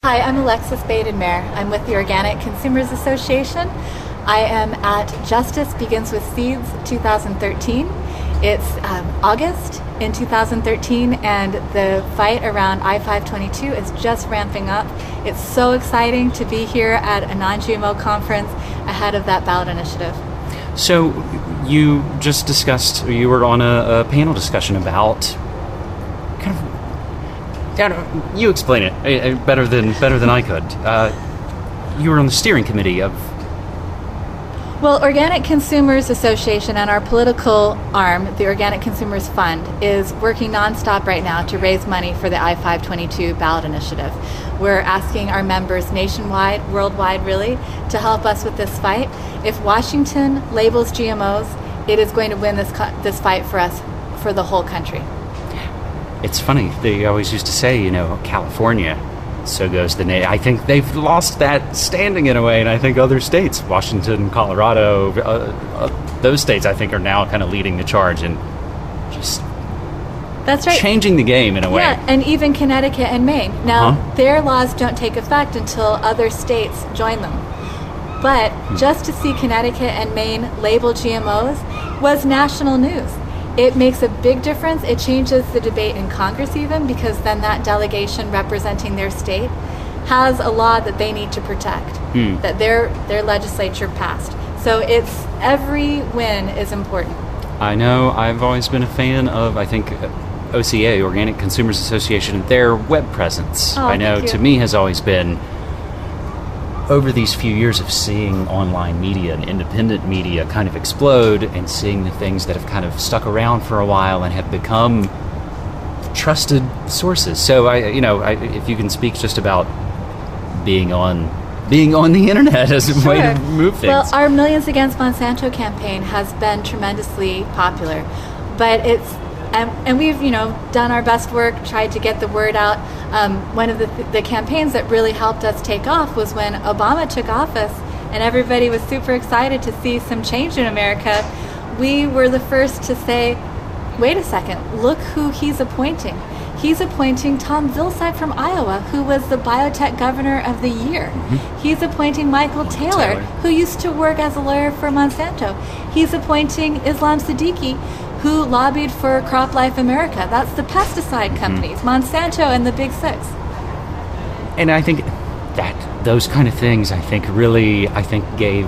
Hi, I'm Alexis Baden-Mayer. I'm with the Organic Consumers Association. I am at Justice Begins with Seeds 2013. It's August in 2013, and the fight around I-522 is just ramping up. It's so exciting to be here at a non-GMO conference ahead of that ballot initiative. So you just discussed, you were on a panel discussion about kind of, you explain it better than I could. You were on the steering committee of... Well, Organic Consumers Association and our political arm, the Organic Consumers Fund, is working nonstop right now to raise money for the I-522 ballot initiative. We're asking our members nationwide, worldwide really, to help us with this fight. If Washington labels GMOs, it is going to win this fight for us, for the whole country. It's funny, they always used to say, California, so goes the nation. I think they've lost that standing in a way, and I think other states, Washington, Colorado, those states, I think, are now kind of leading the charge and just That's right. changing the game in a way. Yeah, and even Connecticut and Maine. Now, their laws don't take effect until other states join them. But just to see Connecticut and Maine label GMOs was national news. It makes a big difference. It changes the debate in Congress even, because then that delegation representing their state has a law that they need to protect, that their legislature passed. So it's every win is important. I know I've always been a fan of, I think, OCA, Organic Consumers Association, their web presence. Oh, I know thank you. to me has always been, over these few years of seeing online media and independent media kind of explode and seeing the things that have kind of stuck around for a while and have become trusted sources. So if you can speak just about being on the internet as a way to move things. Well, our Millions Against Monsanto campaign has been tremendously popular, but and we've done our best work, tried to get the word out. One of the campaigns that really helped us take off was when Obama took office, and everybody was super excited to see some change in America. We were the first to say, wait a second, look who he's appointing. He's appointing Tom Vilsack from Iowa, who was the biotech governor of the year. He's appointing Michael Taylor, who used to work as a lawyer for Monsanto. He's appointing Islam Siddiqui, who lobbied for CropLife America. That's the pesticide companies, Monsanto and the Big Six. And I think that those kind of things, really gave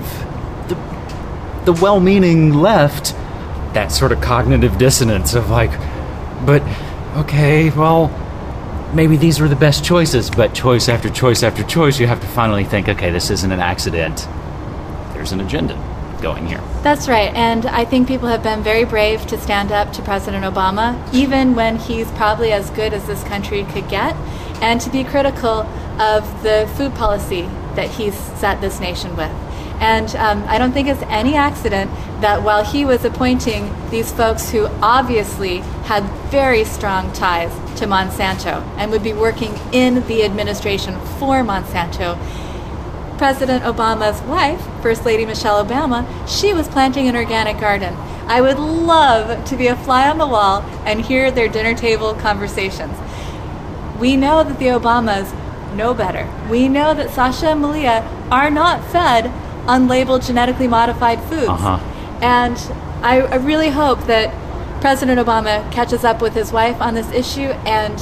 the well-meaning left that sort of cognitive dissonance of but okay, well, maybe these were the best choices, but choice after choice after choice, you have to finally think, okay, this isn't an accident. There's an agenda going here. That's right, and I think people have been very brave to stand up to President Obama, even when he's probably as good as this country could get, and to be critical of the food policy that he's set this nation with. And I don't think it's any accident that while he was appointing these folks who obviously had very strong ties to Monsanto and would be working in the administration for Monsanto, President Obama's wife, First Lady Michelle Obama, she was planting an organic garden. I would love to be a fly on the wall and hear their dinner table conversations. We know that the Obamas know better. We know that Sasha and Malia are not fed unlabeled genetically modified foods. And I really hope that President Obama catches up with his wife on this issue and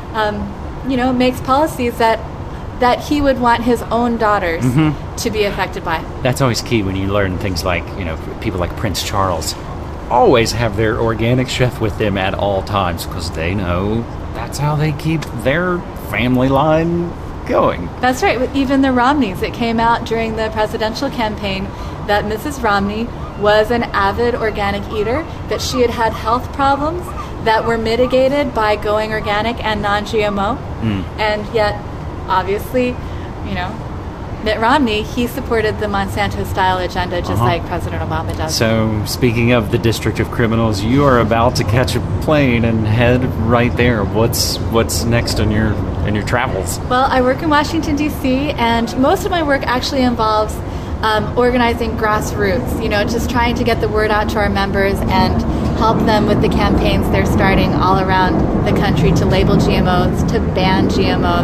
makes policies that he would want his own daughters to be affected by. That's always key when you learn things like, people like Prince Charles always have their organic chef with them at all times because they know that's how they keep their family line going. That's right. Even the Romneys, it came out during the presidential campaign that Mrs. Romney was an avid organic eater, that she had had health problems that were mitigated by going organic and non-GMO. And yet, obviously, Mitt Romney, he supported the Monsanto-style agenda just like President Obama does. So, speaking of the District of Criminals, you are about to catch a plane and head right there. What's next on your travels? Well, I work in Washington, D.C., and most of my work actually involves organizing grassroots, just trying to get the word out to our members and help them with the campaigns they're starting all around the country to label GMOs, to ban GMOs,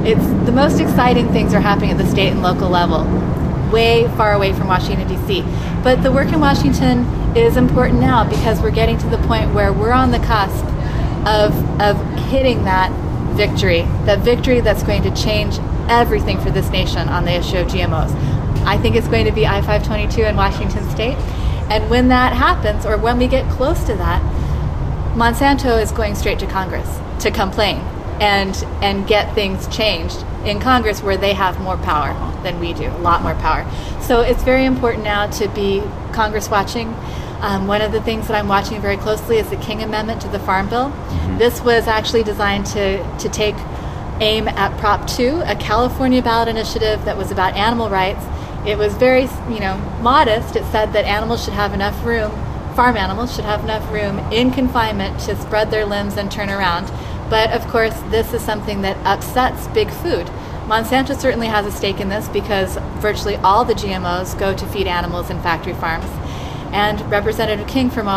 it's the most exciting things are happening at the state and local level, way far away from Washington, D.C. But the work in Washington is important now because we're getting to the point where we're on the cusp of hitting that victory that's going to change everything for this nation on the issue of GMOs. I think it's going to be I-522 in Washington State. And when that happens, or when we get close to that, Monsanto is going straight to Congress to complain and get things changed in Congress, where they have more power than we do, a lot more power. So it's very important now to be Congress watching. One of the things that I'm watching very closely is the King Amendment to the Farm Bill. This was actually designed to take aim at Prop 2, a California ballot initiative that was about animal rights. It was very, modest. It said that animals should have enough room, farm animals should have enough room in confinement to spread their limbs and turn around. But of course, this is something that upsets big food. Monsanto certainly has a stake in this because virtually all the GMOs go to feed animals in factory farms. And Representative King from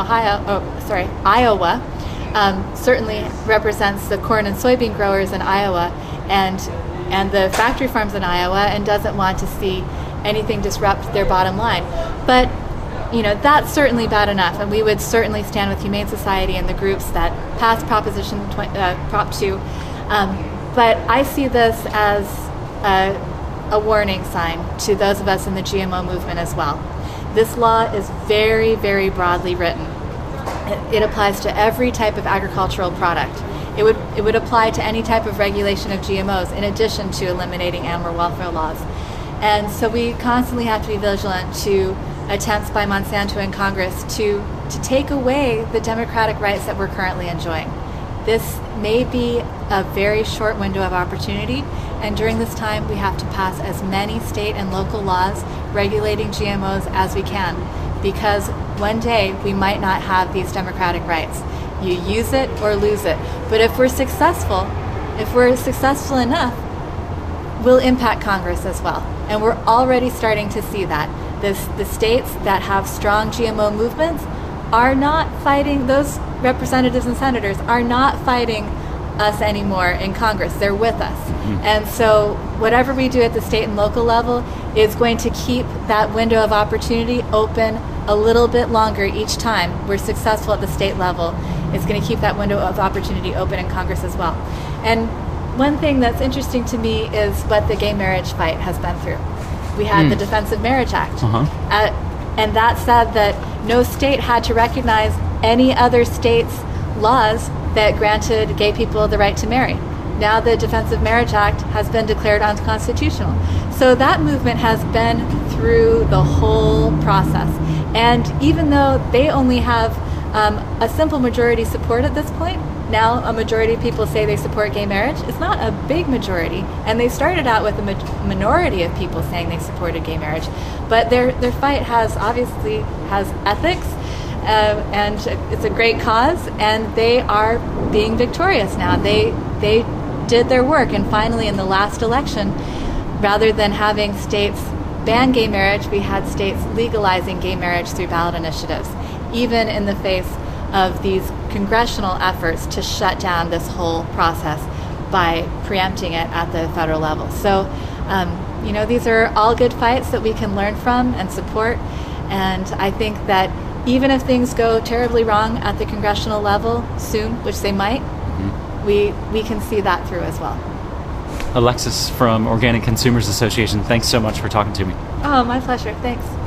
Iowa, certainly represents the corn and soybean growers in Iowa and the factory farms in Iowa, and doesn't want to see anything disrupt their bottom line. But that's certainly bad enough, and we would certainly stand with Humane Society and the groups that passed Prop 2. But I see this as a warning sign to those of us in the GMO movement as well. This law is very, very broadly written. It applies to every type of agricultural product. It would apply to any type of regulation of GMOs, in addition to eliminating animal welfare laws. And so we constantly have to be vigilant to attempts by Monsanto and Congress to take away the democratic rights that we're currently enjoying. This may be a very short window of opportunity, and during this time we have to pass as many state and local laws regulating GMOs as we can, because one day we might not have these democratic rights. You use it or lose it. But if we're successful enough, we'll impact Congress as well. And we're already starting to see that. The states that have strong GMO movements are not fighting, those representatives and senators are not fighting us anymore in Congress. They're with us. And so whatever we do at the state and local level is going to keep that window of opportunity open a little bit longer each time we're successful at the state level. It's going to keep that window of opportunity open in Congress as well. And one thing that's interesting to me is what the gay marriage fight has been through. We had the Defense of Marriage Act. And that said that no state had to recognize any other state's laws that granted gay people the right to marry. Now the Defense of Marriage Act has been declared unconstitutional. So that movement has been through the whole process. And even though they only have a simple majority support at this point, now a majority of people say they support gay marriage. It's not a big majority, and they started out with a minority of people saying they supported gay marriage. But their fight has ethics, and it's a great cause, and they are being victorious now. They did their work, and finally in the last election, rather than having states ban gay marriage, we had states legalizing gay marriage through ballot initiatives, even in the face of these congressional efforts to shut down this whole process by preempting it at the federal level. So, these are all good fights that we can learn from and support. And I think that even if things go terribly wrong at the congressional level soon, which they might, we can see that through as well. Alexis from Organic Consumers Association, thanks so much for talking to me. Oh, my pleasure. Thanks.